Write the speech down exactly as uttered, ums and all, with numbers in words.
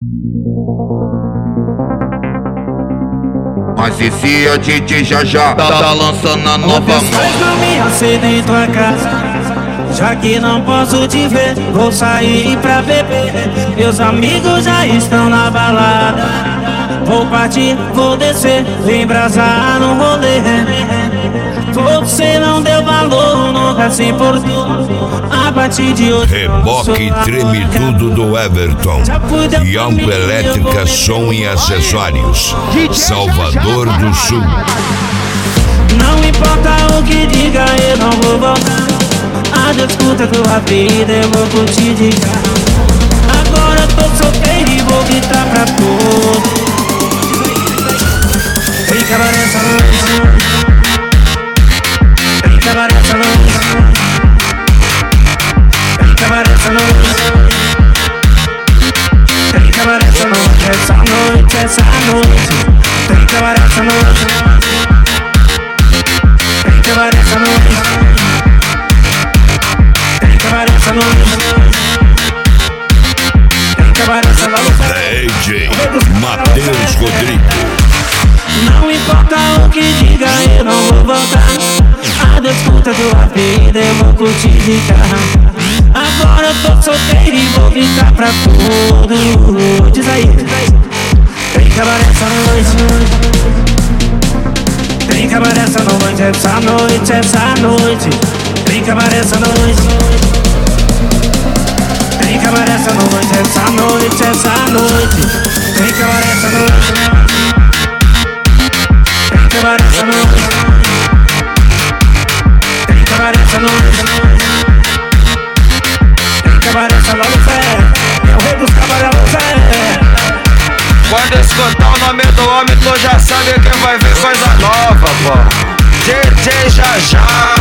Mas esse é D J já já tá, tá lançando a nova moda. Não me acenda em tua casa, já que não posso te ver, vou sair pra beber. Meus amigos já estão na balada, vou partir, vou descer, vem embrasar no rolê. Você não deu valor, nunca se importou. A partir de hoje Reboque treme tudo do Everton e Alto Elétrica Som e Acessórios, Salvador do Sul. Não importa o que diga, eu não vou voltar. A disputa tua vida, eu vou curtir de carro. Agora eu tô solteiro e vou gritar pra todos. Vem acabar essa noite, vem acabar essa noite, vem acabar essa noite, vem acabar essa noite, essa noite, essa noite, vem acabar essa noite, vem acabar essa noite, vem acabar essa noite, vem acabar essa noite. D J Matheus Rodrigues. Não importa o que diga, eu não vou voltar. A disputa tua vida, eu vou curtir de carro. Agora eu tô solteiro e vou gritar pra tudo. Diz aí, vem acabar essa noite, vem acabar essa noite, essa noite, essa noite, vem acabar essa noite, vem acabar essa noite, essa noite, essa noite, vem acabar essa noite, vem acabar essa noite, vem acabar essa noite, vem acabar essa noite, é o rei dos cabarelos, é. Quando escutar o nome do homem, tu já sabe que vai vir coisa nova, pô. D J já já.